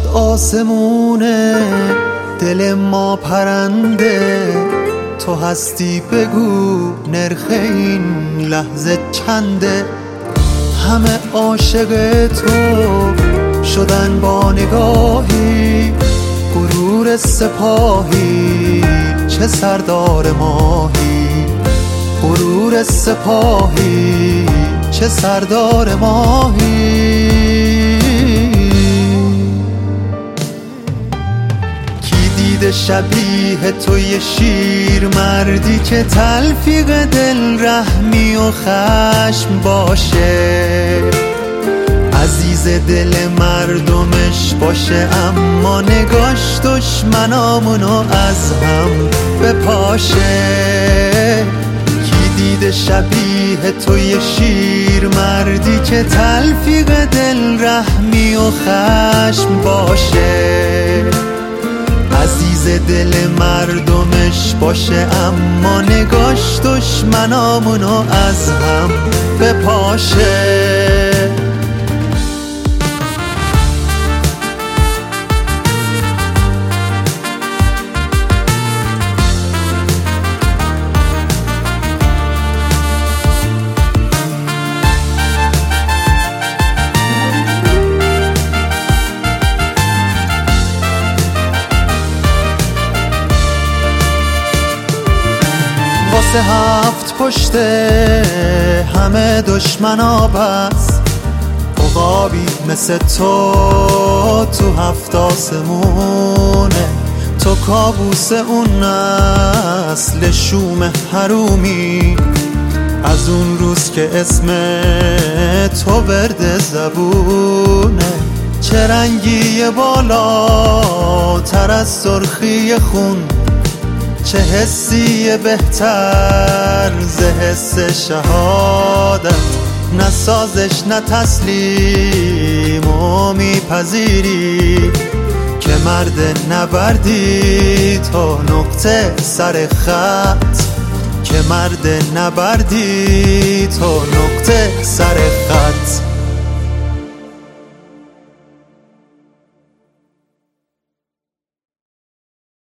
آسمونه، دل ما پرنده، تو هستی بگو نرخ این لحظه چنده. همه عاشق تو شدن با نگاهی، غرور سپاهی چه سردار ماهی، غرور سپاهی چه سردار ماهی. کی دیده شبیه تو یه شیر مردی که تلفیق دل رحمی و خشم باشه، عزیز دل مردمش باشه، اما نگاش دشمنامونو از هم بپاشه. کی دیده شبیه تو یه شیر مردی که تلفیق دل رحمی و خشم باشه، عزیز دل مردمش باشه، اما نگاش دشمنامونو از هم بپاشه. واسه هفت پشته همه دشمنا بس، عقابی مثل تو هفت آسمونه، تو کابوس اون نسل شوم حرومی، از اون روز که اسم تو ورد زبونه. چه رنگی بالا تر از سرخی خون، چه حسی بهتر ز حس شهادت، نه سازش نه تسلیم و میپذیری که مرد نبردی تا نقطه سر خط، که مرد نبردی تا نقطه سر خط.